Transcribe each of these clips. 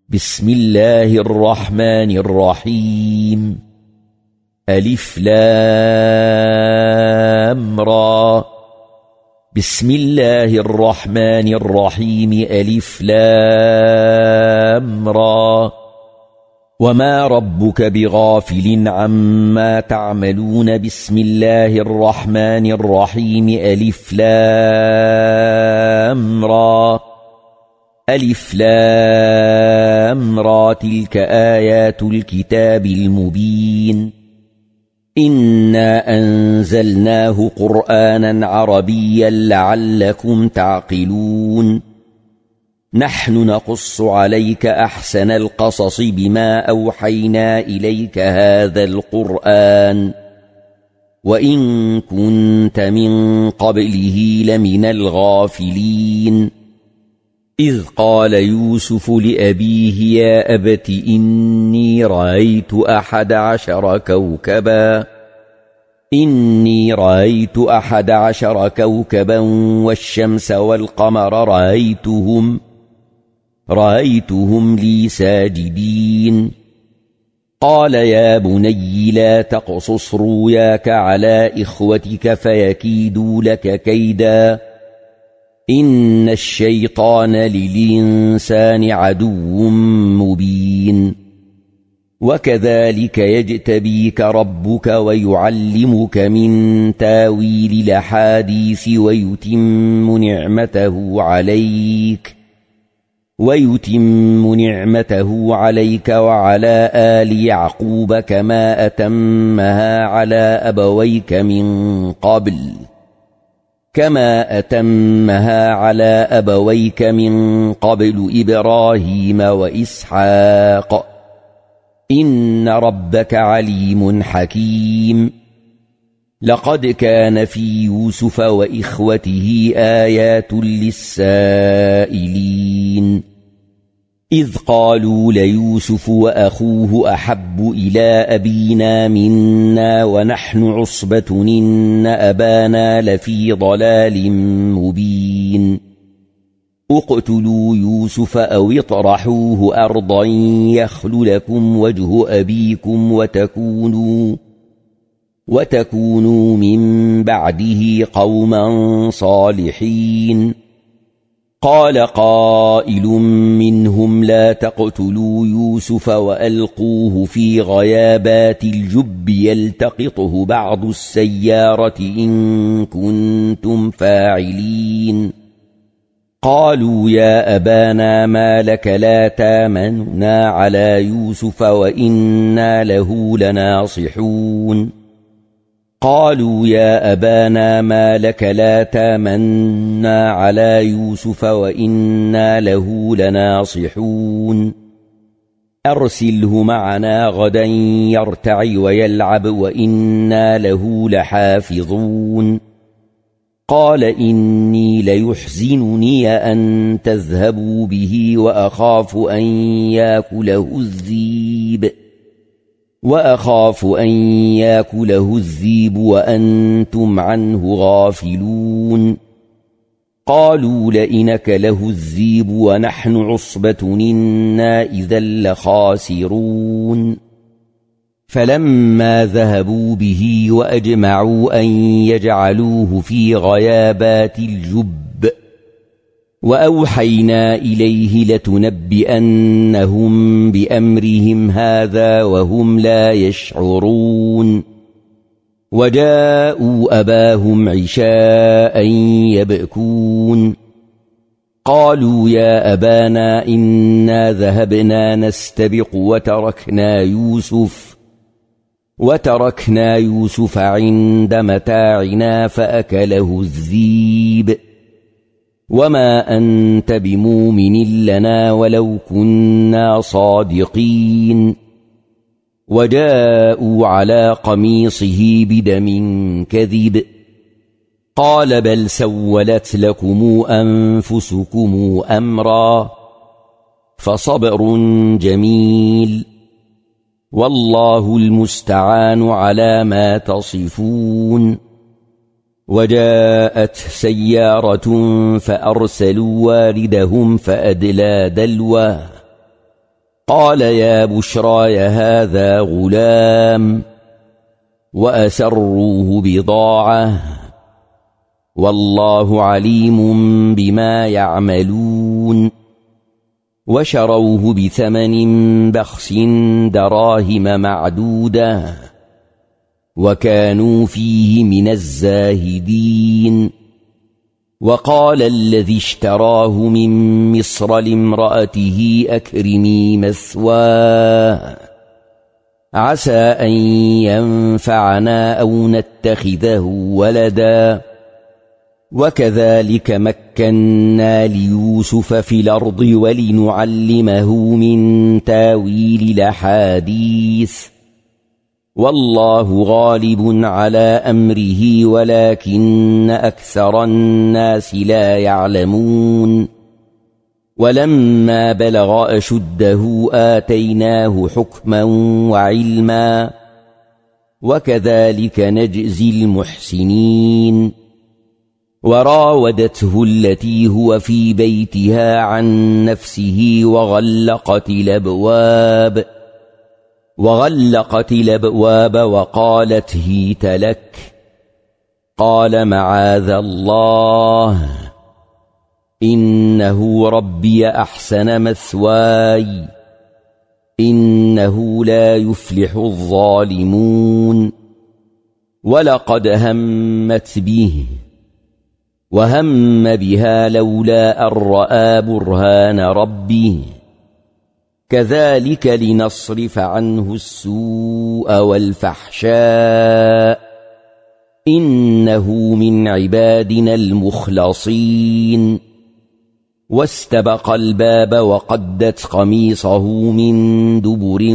بسم الله الرحمن الرحيم. ألف لام را. بسم الله الرحمن الرحيم. ألف لام را. وما ربك بغافل عما تعملون. بسم الله الرحمن الرحيم. ألف لام را. ألف لام را. تلك آيات الكتاب المبين. إنا أنزلناه قرآنا عربيا لعلكم تعقلون. نحن نقص عليك أحسن القصص بما أوحينا إليك هذا القرآن وإن كنت من قبله لمن الغافلين. إذ قال يوسف لأبيه يا أبت إني رأيت 11 كوكبا والشمس والقمر رأيتهم لي ساجدين. قال يا بني لا تقصص رؤياك على إخوتك فيكيدوا لك كيدا إن الشيطان للإنسان عدو مبين. وكذلك يجتبيك ربك ويعلمك من تاويل الأحاديث ويتم نعمته عليك وعلى آل يعقوب كما أتمها على أبويك من قبل إبراهيم وإسحاق إن ربك عليم حكيم. لقد كان في يوسف وإخوته آيات للسائلين إذ قالوا ليوسف وأخوه أحب إلى أبينا منا ونحن عصبة إن أبانا لفي ضلال مبين. اقتلوا يوسف أو اطرحوه أرضا يخل لكم وجه أبيكم وتكونوا من بعده قوما صالحين. قال قائل منهم لا تقتلوا يوسف وألقوه في غيابات الجب يلتقطه بعض السيارة إن كنتم فاعلين. قالوا يا أبانا ما لك لا تامننا على يوسف وإنا له لناصحون. قالوا يا أبانا ما لك لا تامننا على يوسف وإنا له لناصحون. أرسله معنا غدا يرتع ويلعب وإنا له لحافظون. قال إني ليحزنني أن تذهبوا به وأخاف أن يأكله الذيب وأنتم عنه غافلون. قالوا لئن أكله الذيب ونحن عصبة إنا إذا لخاسرون. فلما ذهبوا به وأجمعوا أن يجعلوه في غيابات الجب وأوحينا إليه لتنبئنهم بأمرهم هذا وهم لا يشعرون. وجاءوا أباهم عشاء يبكون. قالوا يا أبانا إنا ذهبنا نستبق وتركنا يوسف عند متاعنا فأكله الذيب وما أنت بمؤمن لنا ولو كنا صادقين. وجاءوا على قميصه بدم كذب. قال بل سولت لكم أنفسكم أمرا فصبر جميل والله المستعان على ما تصفون. وجاءت سيارة فأرسلوا واردهم فأدلى دلوه قال يا بشراي هذا غلام وأسروه بضاعة والله عليم بما يعملون وشروه بثمن بخس دراهم معدودة وكانوا فيه من الزاهدين وقال الذي اشتراه من مصر لامرأته أكرمي مثواه عسى أن ينفعنا أو نتخذه ولدا وكذلك مكنا ليوسف في الأرض ولنعلمه من تاويل الأحاديث والله غالب على أمره ولكن أكثر الناس لا يعلمون ولما بلغ أشده آتيناه حكما وعلما وكذلك نجزي المحسنين وراودته التي هو في بيتها عن نفسه وغلقت الأبواب وقالت هيت لك قال معاذ الله إنه ربي أحسن مثواي إنه لا يفلح الظالمون ولقد همت به وهم بها لولا أن رأى برهان ربه كذلك لنصرف عنه السوء والفحشاء إنه من عبادنا المخلصين واستبق الباب وقدت قميصه من دبر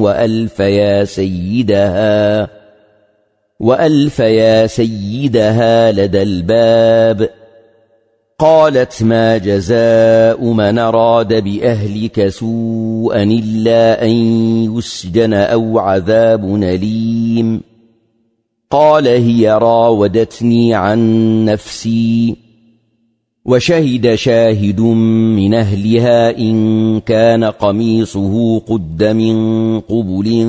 وألف يا سيدها لدى الباب قالت ما جزاء من أراد بأهلك سوءا إلا أن يسجن أو عذاب أليم قال هي راودتني عن نفسي وشهد شاهد من أهلها إن كان قميصه قد من قبل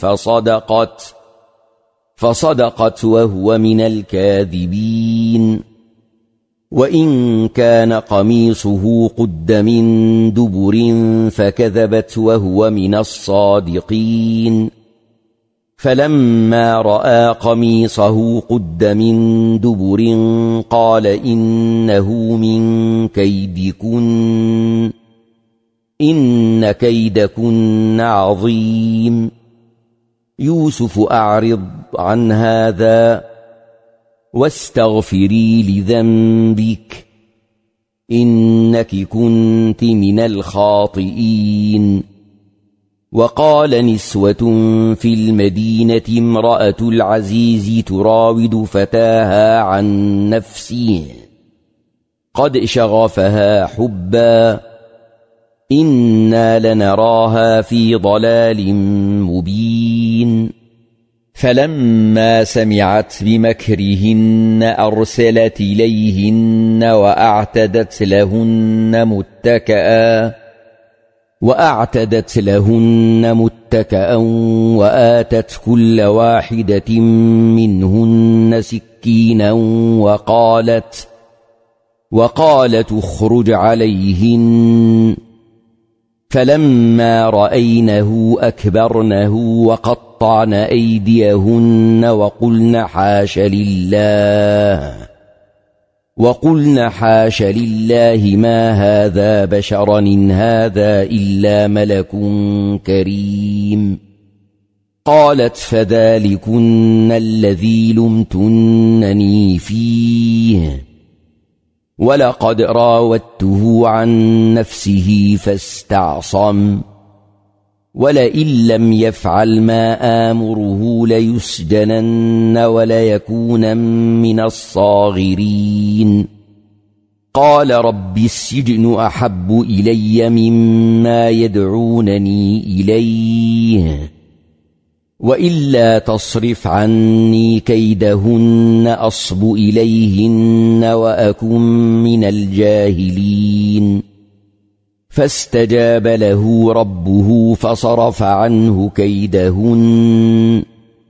فصدقت وهو من الكاذبين وإن كان قميصه قد من دبر فكذبت وهو من الصادقين فلما رأى قميصه قد من دبر قال إنه من كيدكن إن كيدكن عظيم يوسف أعرض عن هذا واستغفري لذنبك إنك كنت من الخاطئين وقال نسوة في المدينة امرأة العزيز تراود فتاها عن نفسه قد شغفها حبا إنا لنراها في ضلال مبين فلما سمعت بمكرهن أرسلت إليهن وأعتدت لهن متكأ وآتت كل واحدة منهن سكينا وقالت اخرج عليهن فلما رأينه أكبرنه وقطعن أيديهن وقلن حاش لله ما هذا بشرا إن هذا إلا ملك كريم قالت فذلكن الذي لمتنني فيه ولقد راودته عن نفسه فاستعصم ولئن لم يفعل ما آمره ليسجنن وليكون من الصاغرين قال رب السجن أحب إلي مما يدعونني إليه وإلا تصرف عني كيدهن أصب إليهن وأكن من الجاهلين فاستجاب له ربه فصرف عنه كيدهن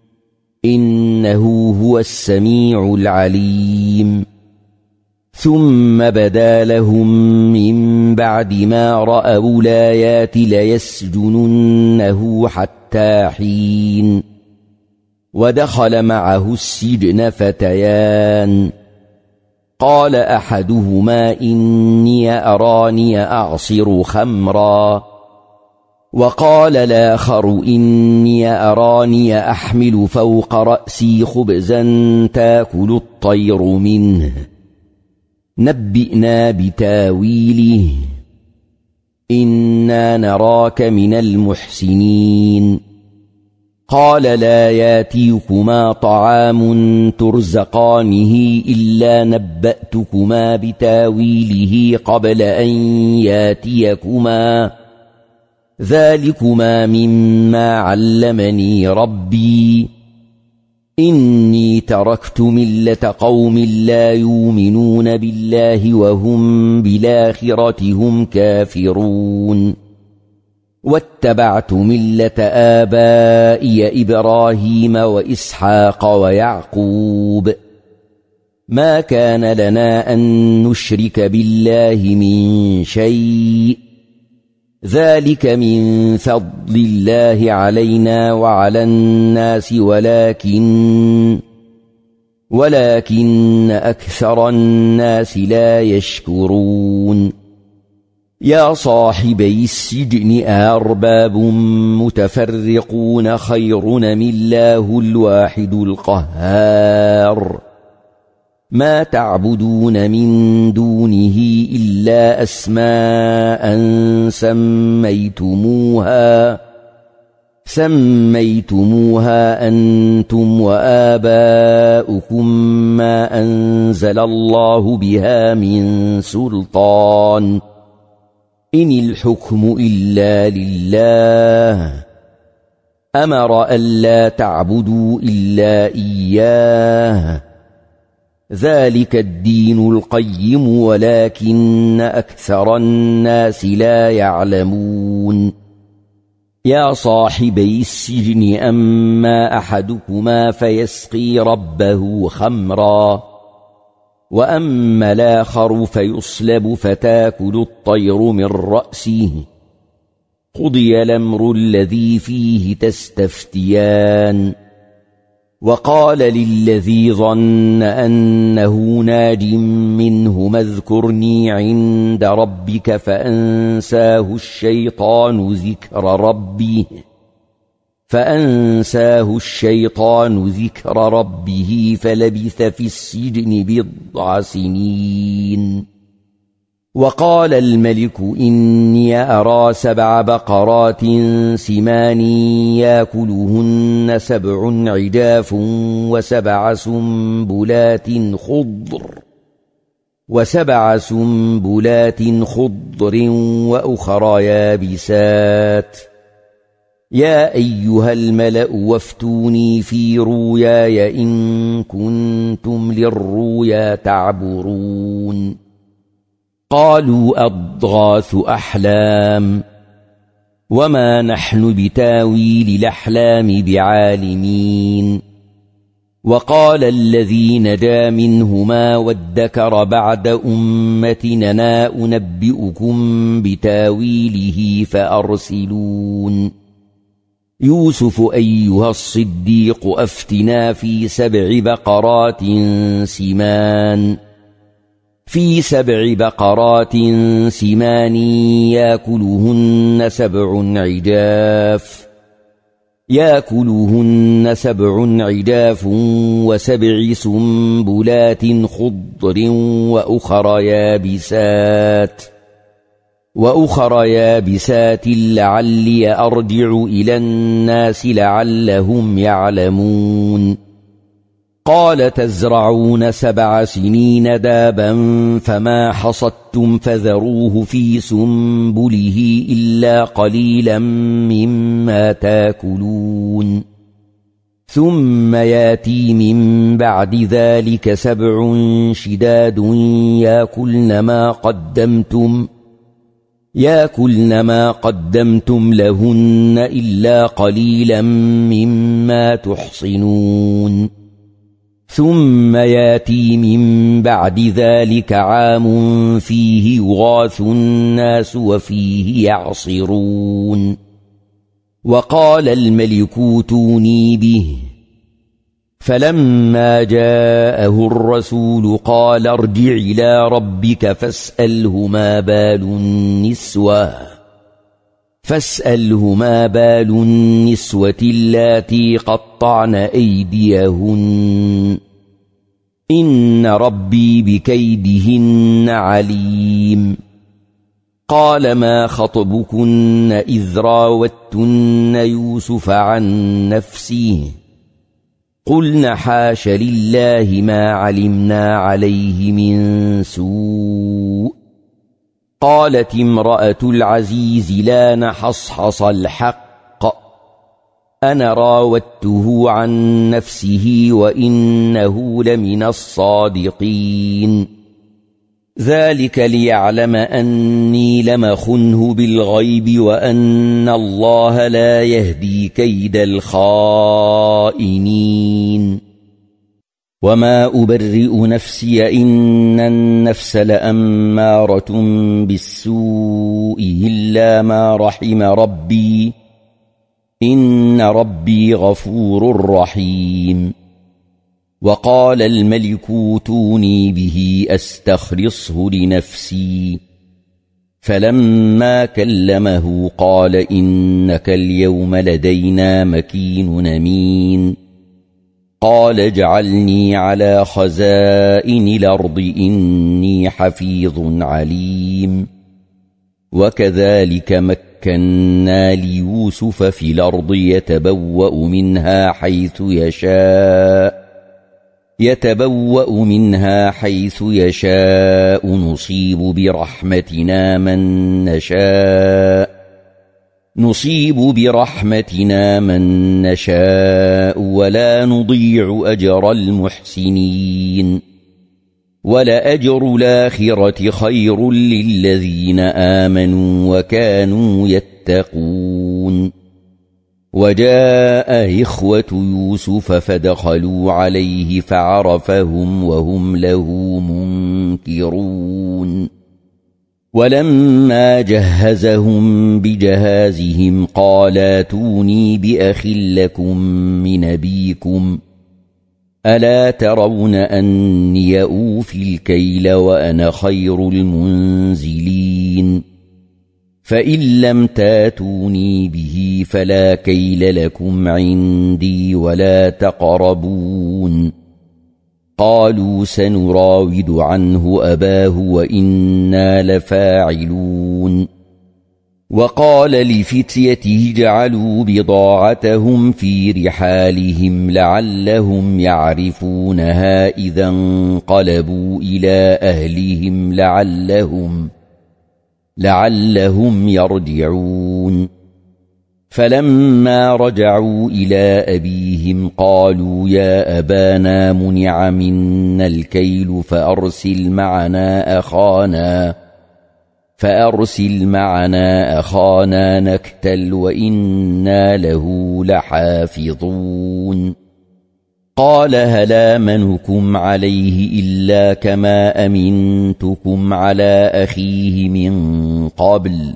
إنه هو السميع العليم ثم بدا لهم من بعد ما رأوا الآيات ليسجننه حتى حين ودخل معه السجن فتيان قال أحدهما إني أراني أعصر خمرا وقال الآخر إني أراني أحمل فوق رأسي خبزا تاكل الطير منه نبئنا بتاويله إنا نراك من المحسنين قال لا ياتيكما طعام ترزقانه إلا نبأتكما بتاويله قبل أن ياتيكما ذلكما مما علمني ربي إني تركت ملة قوم لا يؤمنون بالله وهم بالآخرة هم كافرون واتبعت ملة آبائي إبراهيم وإسحاق ويعقوب ما كان لنا أن نشرك بالله من شيء ذلك من فضل الله علينا وعلى الناس ولكن أكثر الناس لا يشكرون يا صاحبي السجن أرباب متفرقون خير أم الله الواحد القهار ما تعبدون من دونه إلا أسماء سميتموها أنتم وآباؤكم ما أنزل الله بها من سلطان إن الحكم إلا لله أمر ألا تعبدوا إلا إياه ذلك الدين القيم ولكن أكثر الناس لا يعلمون يا صاحبي السجن أما أحدكما فيسقي ربه خمرا وأما الآخر فيصلب فتاكل الطير من رأسه قضي الأمر الذي فيه تستفتيان وقال للذي ظن أنه ناج منهما اذكرني عند ربك فأنساه الشيطان ذكر ربه فلبث في السجن بضع سنين وقال الملك إني أرى 7 بقرات سمان يأكلهن 7 عجاف و7 سنبلات خضر وأخرى يابسات يا أيها الملأ وافتوني في رؤياي إن كنتم للرؤيا تعبرون قالوا أضغاث أحلام وما نحن بتاويل الأحلام بعالمين وقال الذي نجا منهما وادكر بعد أمتنا أنبئكم بتاويله فأرسلون يوسف أيها الصديق أفتنا في 7 بقرات سمان يأكلهن 7 عجاف و7 سنبلات خضر وأخرى يابسات لعلي أرجع إلى الناس لعلهم يعلمون قال تزرعون 7 سنين دابا فما حصدتم فذروه في سنبله إلا قليلا مما تاكلون ثم ياتي من بعد ذلك ياكلن ما قدمتم لهن إلا قليلا مما تحصنون ثم ياتي من بعد ذلك عام فيه يغاث الناس وفيه يعصرون وقال الملك ائتوني به فلما جاءه الرسول قال ارجع إلى ربك فاسأله ما بال النسوة اللاتي قطعن أيديهن إن ربي بكيدهن عليم قال ما خطبكن إذ راوتن يوسف عن نفسه قلن حاش لله ما علمنا عليه من سوء قالت امرأة العزيز لا نحصحص الحق أنا راودته عن نفسه وإنه لمن الصادقين ذلك ليعلم أني لم أخنه بالغيب وأن الله لا يهدي كيد الخائنين وما أبرئ نفسي إن النفس لأمارة بالسوء إلا ما رحم ربي إن ربي غفور رحيم وقال الملك ائتوني به أستخلصه لنفسي فلما كلمه قال إنك اليوم لدينا مكين أمين قال اجعلني على خزائن الأرض إني حفيظ عليم وكذلك مكنا ليوسف في الأرض يتبوأ منها حيث يشاء نصيب برحمتنا من نشاء ولا نضيع أجر المحسنين ولأجر الآخرة خير للذين آمنوا وكانوا يتقون وجاء إخوة يوسف فدخلوا عليه فعرفهم وهم له منكرون ولما جهزهم بجهازهم قال ائتوني بأخ لكم من أبيكم ألا ترون أني أوفي الكيل وأنا خير المنزلين فإن لم تاتوني به فلا كيل لكم عندي ولا تقربون قالوا سنراود عنه أباه وإنا لفاعلون وقال لفتيته اجعلوا بضاعتهم في رحالهم لعلهم يعرفونها إذا انقلبوا إلى أهلهم لعلهم يرجعون فلما رجعوا إلى أبيهم قالوا يا أبانا منع منا الكيل فأرسل معنا أخانا نكتل وإنا له لحافظون قال هل آمنكم عليه إلا كما أمنتكم على أخيه من قبل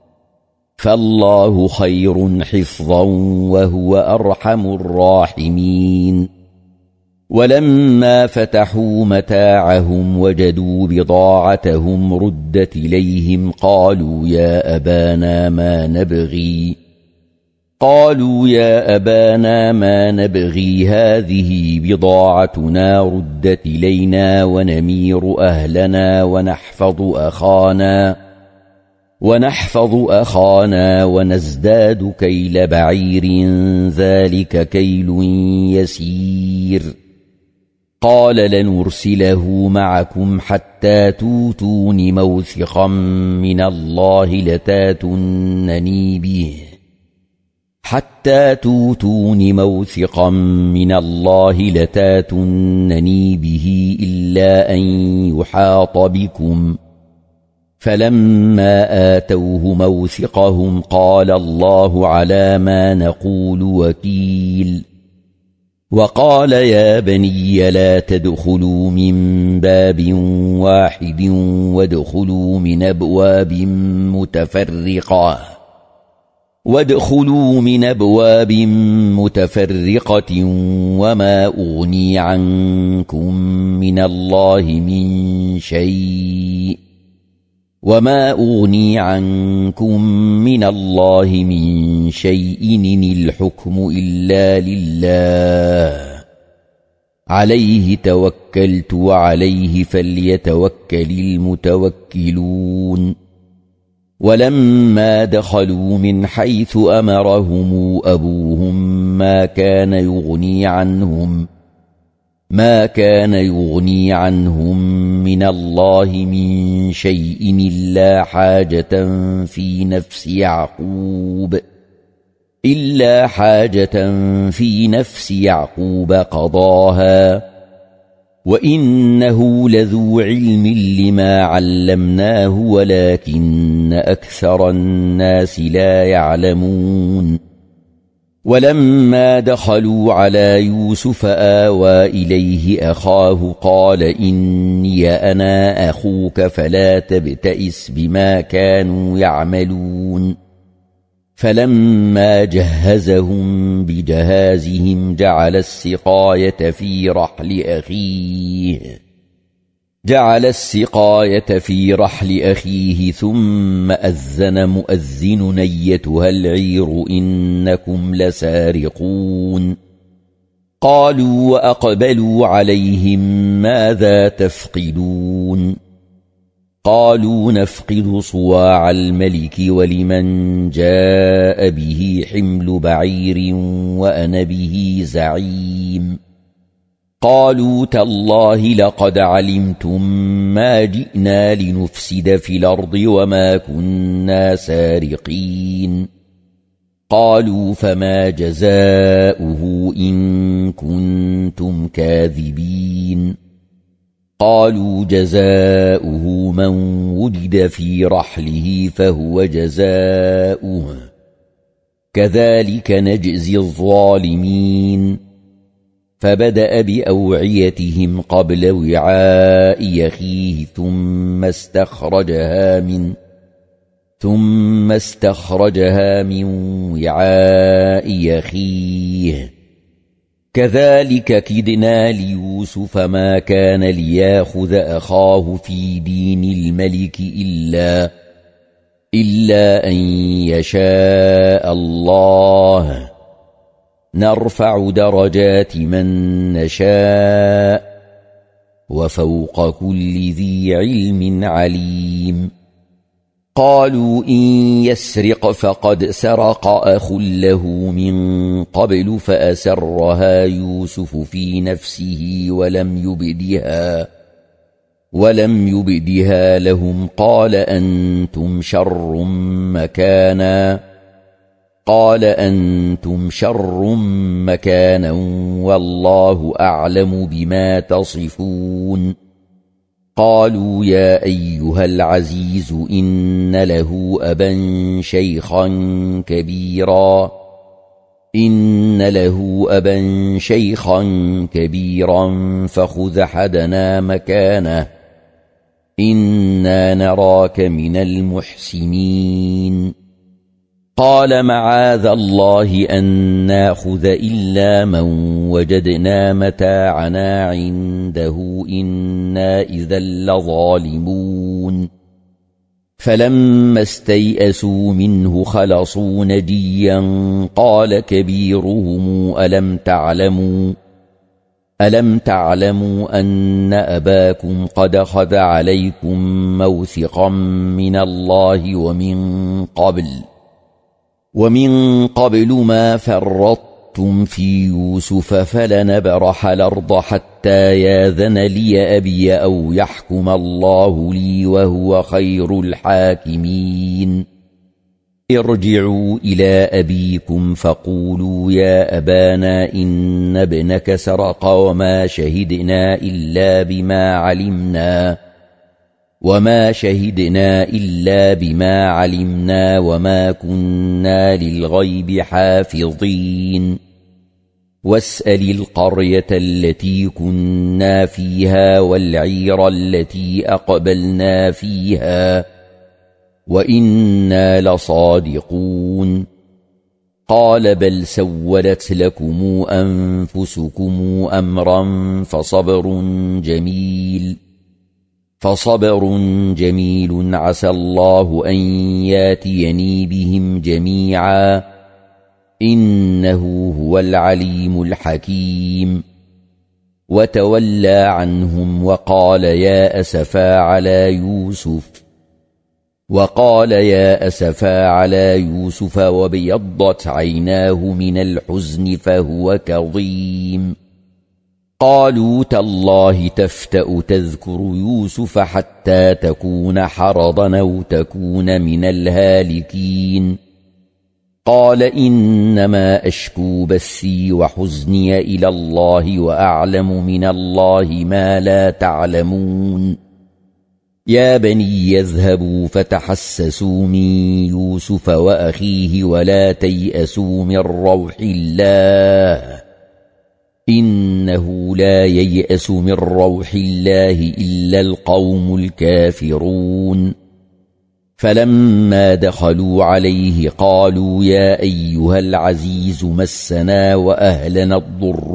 فالله خير حفظا وهو أرحم الراحمين ولما فتحوا متاعهم وجدوا بضاعتهم ردت إليهم قالوا يا أبانا ما نبغي هذه بضاعتنا ردت إلينا ونمير أهلنا ونحفظ أخانا ونزداد كيل بعير ذلك كيل يسير قال لنرسله معكم حتى توتون موثقا من الله لتاتونني به إلا أن يحاط بكم فلما آتوه موثقهم قال الله على ما نقول وكيل وقال يا بني لا تدخلوا من باب واحد وادخلوا من أبواب متفرقة وما أغني عنكم من الله من شيء إن الحكم إلا لله عليه توكلت وعليه فليتوكل المتوكلون ولما دخلوا من حيث أمرهم أبوهم ما كان يغني عنهم من الله من شيء إلا حاجة في نفس يعقوب قضاها وإنه لذو علم لما علمناه ولكن أكثر الناس لا يعلمون ولما دخلوا على يوسف آوى إليه أخاه قال إني أنا أخوك فلا تبتئس بما كانوا يعملون فلما جهزهم بجهازهم جعل السقاية في رحل أخيه ثم أذن مؤذن أيتها العير إنكم لسارقون قالوا وأقبلوا عليهم ماذا تفقدون قالوا نفقد صواع الملك ولمن جاء به حمل بعير وأنا به زعيم قالوا تالله لقد علمتم ما جئنا لنفسد في الأرض وما كنا سارقين قالوا فما جزاؤه إن كنتم كاذبين قالوا جزاؤه من وجد في رحله فهو جزاؤه كذلك نجزي الظالمين فبدأ بأوعيتهم قبل وعاء أخيه ثم استخرجها من وعاء أخيه كذلك كدنا ليوسف ما كان ليأخذ أخاه في دين الملك إلا أن يشاء الله نرفع درجات من نشاء وفوق كل ذي علم عليم قالوا إن يسرق فقد سرق أخ له من قبل فأسرها يوسف في نفسه ولم يبدها لهم قال أنتم شر مكانا والله أعلم بما تصفون قالوا يا أيها العزيز إن له أبا شيخا كبيرا فخذ أحدنا مكانه إنا نراك من المحسنين قال معاذ الله أن ناخذ إلا من وجدنا متاعنا عنده إنا إذا لظالمون فلما استيئسوا منه خلصوا نجيا قال كبيرهم ألم تعلموا أن أباكم قد خذ عليكم موثقا من الله ومن قبل ما فرطتم في يوسف فلنبرح الأرض حتى ياذن لي أبي أو يحكم الله لي وهو خير الحاكمين ارجعوا إلى أبيكم فقولوا يا أبانا إن ابنك سرق وما شهدنا إلا بما علمنا وما شهدنا إلا بما علمنا وما كنا للغيب حافظين واسأل القرية التي كنا فيها والعير التي أقبلنا فيها وإنا لصادقون قال بل سولت لكم أنفسكم أمرا فصبر جميل عسى الله أن ياتيني بهم جميعا إنه هو العليم الحكيم وتولى عنهم وقال يا أسفا على يوسف وابيضت عيناه من الحزن فهو كظيم قالوا تالله تفتأ تذكر يوسف حتى تكون حرضا أو تكون من الهالكين قال إنما أشكو بثي وحزني إلى الله وأعلم من الله ما لا تعلمون يا بني يذهبوا فتحسسوا من يوسف وأخيه ولا تيأسوا من روح الله إنه لا ييأس من روح الله إلا القوم الكافرون فلما دخلوا عليه قالوا يا أيها العزيز مسنا وأهلنا الضر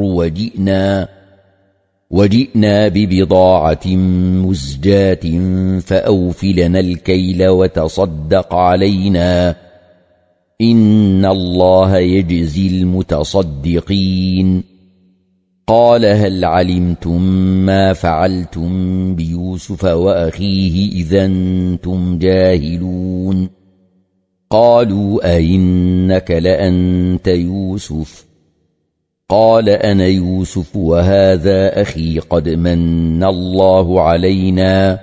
وجئنا ببضاعة مزجاة فأوف لنا الكيل وتصدق علينا إن الله يجزي المتصدقين قال هل علمتم ما فعلتم بيوسف وأخيه إذا أنتم جاهلون قالوا أئنك لأنت يوسف قال أنا يوسف وهذا أخي قد من الله علينا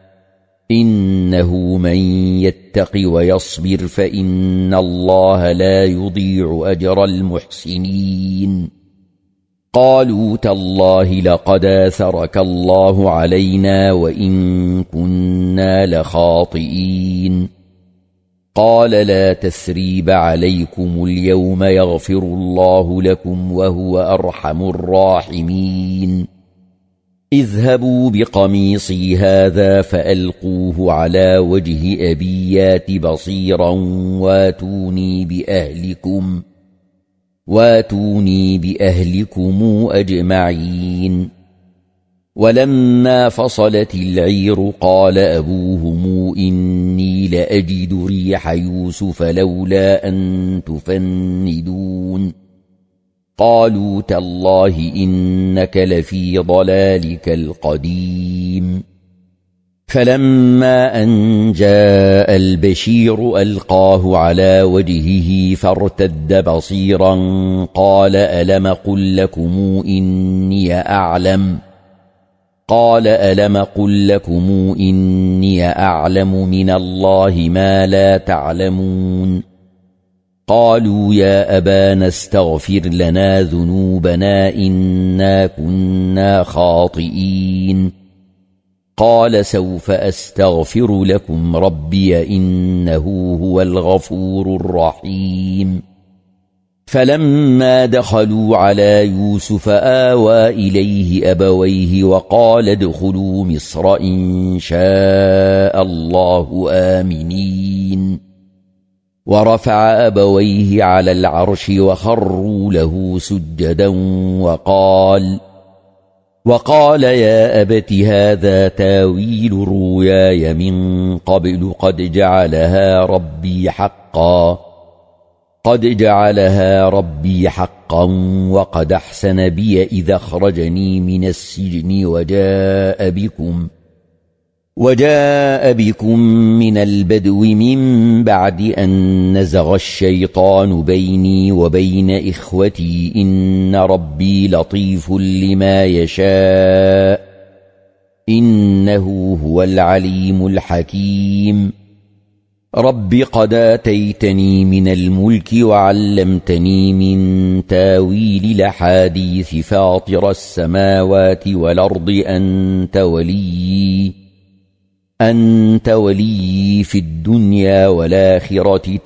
إنه من يتق ويصبر فإن الله لا يضيع أجر المحسنين قالوا تالله لقد آثرك الله علينا وإن كنا لخاطئين قال لا تثريب عليكم اليوم يغفر الله لكم وهو أرحم الراحمين اذهبوا بقميصي هذا فألقوه على وجه أبي يات بصيرا واتوني بأهلكم أجمعين ولما فصلت العير قال أبوهم إني لأجد ريح يوسف لولا أن تفندون قالوا تالله إنك لفي ضلالك القديم فلما أن جاء البشير ألقاه على وجهه فارتد بصيرا قال ألم قل لكم إني أعلم من الله ما لا تعلمون قالوا يا أبانا استغفر لنا ذنوبنا إنا كنا خاطئين قال سوف أستغفر لكم ربي إنه هو الغفور الرحيم فلما دخلوا على يوسف آوى إليه أبويه وقال ادخلوا مصر إن شاء الله آمنين ورفع أبويه على العرش وخروا له سجدا وقال يا أبت هذا تاويل رؤياي من قبل قد جعلها ربي حقا وقد أحسن بي إذا أخرجني من السجن وجاء بكم من البدو من بعد أن نزغ الشيطان بيني وبين إخوتي إن ربي لطيف لما يشاء إنه هو العليم الحكيم رب قد آتيتني من الملك وعلمتني من تاويل الأحاديث فاطر السماوات والأرض أنت ولي في الدنيا والآخرة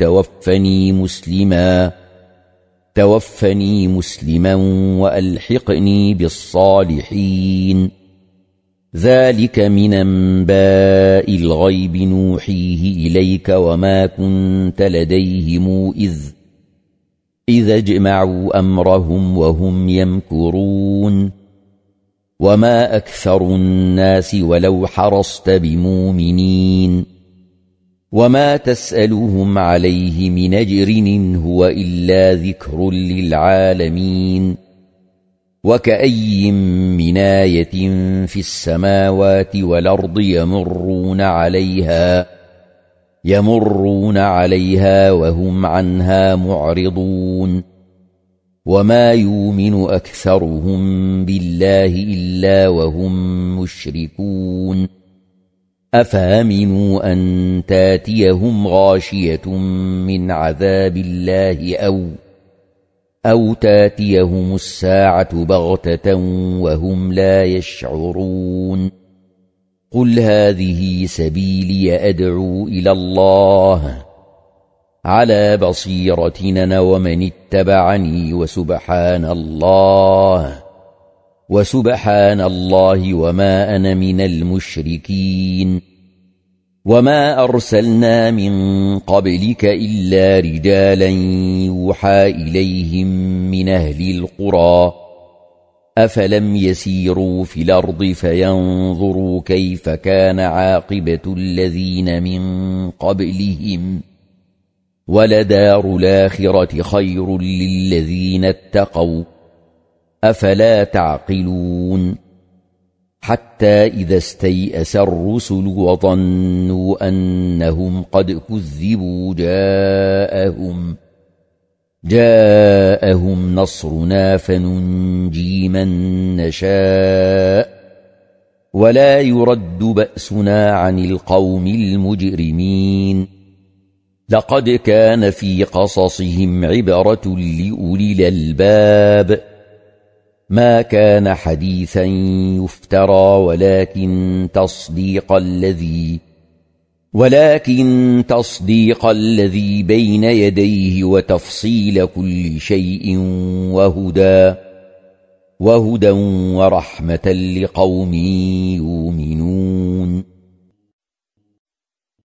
توفني مسلما وألحقني بالصالحين. ذلك من أنباء الغيب نوحيه إليك وما كنت لديهم إذ اجمعوا أمرهم وهم يمكرون. وما أكثر الناس ولو حرصت بمؤمنين. وما تسألهم عليه من أجر إن هو إلا ذكر للعالمين. وكأي من آية في السماوات والأرض يمرون عليها وهم عنها معرضون. وما يؤمن أكثرهم بالله إلا وهم مشركون. أفامنوا أن تاتيهم غاشية من عذاب الله أو تاتيهم الساعة بغتة وهم لا يشعرون. قل هذه سبيلي أدعو إلى الله على بصيرة أنا ومن اتبعني وسبحان الله وما أنا من المشركين. وما أرسلنا من قبلك إلا رجالا يوحى إليهم من أهل القرى. أفلم يسيروا في الأرض فينظروا كيف كان عاقبة الذين من قبلهم ولدار الآخرة خير للذين اتقوا أفلا تعقلون. حتى إذا استيأس الرسل وظنوا أنهم قد كذبوا جاءهم نصرنا فننجي من نشاء ولا يرد بأسنا عن القوم المجرمين. لقد كان في قصصهم عبرة لأولي الألباب. ما كان حديثا يفترى ولكن تصديق الذي بين يديه وتفصيل كل شيء وهدى ورحمة لقوم يؤمنون.